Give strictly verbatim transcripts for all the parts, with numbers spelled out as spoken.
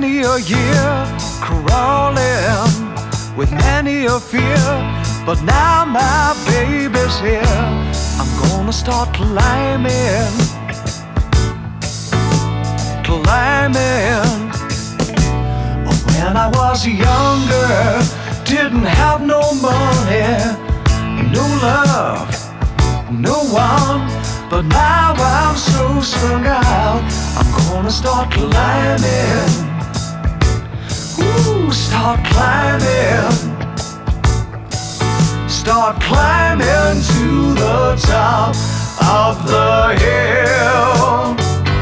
many a year crawling with many a fear, but now my baby's here. I'm gonna start climbing, climbing. When I was younger, didn't have no money, no love, no one, but now I'm so strung out, I'm gonna start climbing. Ooh, start climbing, start climbing to the top of the hill.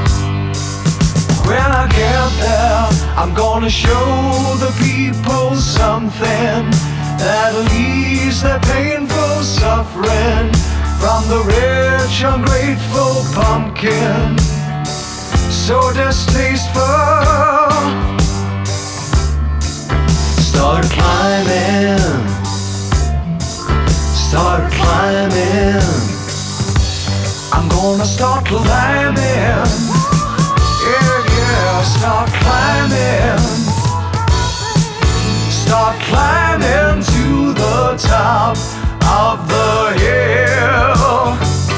When I get there, I'm gonna show the people something that'll ease their painful suffering from the rich, ungrateful pumpkin, so distasteful. Start climbing, start climbing. I'm gonna start climbing. Yeah, yeah, start climbing, start climbing to the top of the hill.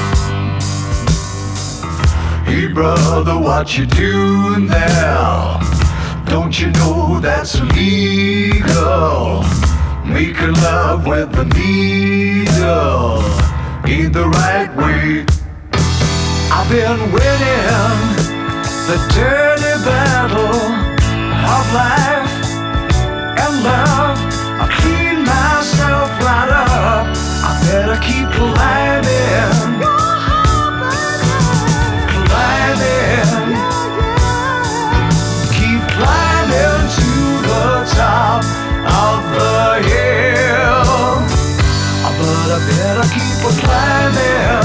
Hey brother, what you doing there? Don't you know that's illegal? Making love with the needle ain't the right way. I've been winning the dirty battle of life and love. I clean myself right up, I better keep climbing, climbing, keep climbing to the top of the hill. But I better keep climbing.